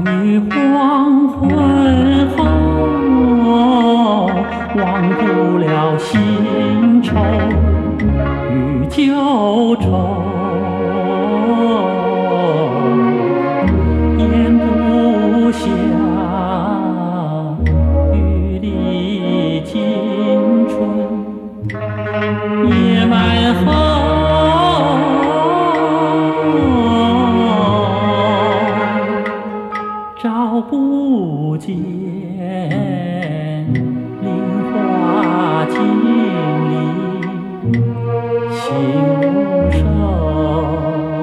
于黄昏后，忘不了新愁与旧愁，咽不下玉里金春夜满后。照不见菱花镜里心如手，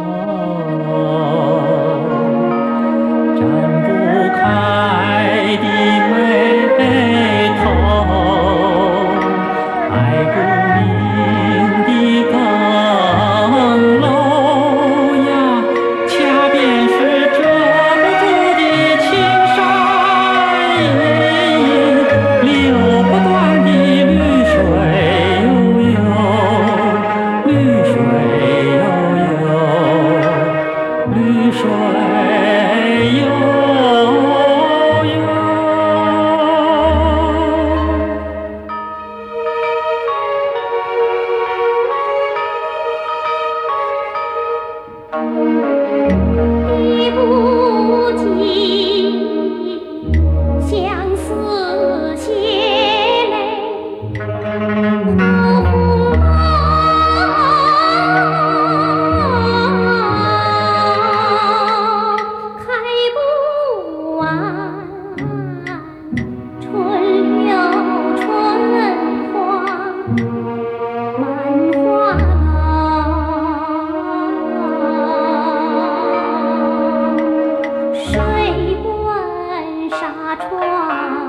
展不开的眉头，爱不明的更楼呀，恰便是遮不住的青山隐隐，流不断的绿水悠悠，绿水悠悠，绿水悠悠。 滴不尽相思血泪，桃红开不完，春柳春花满花楼，水滚纱窗。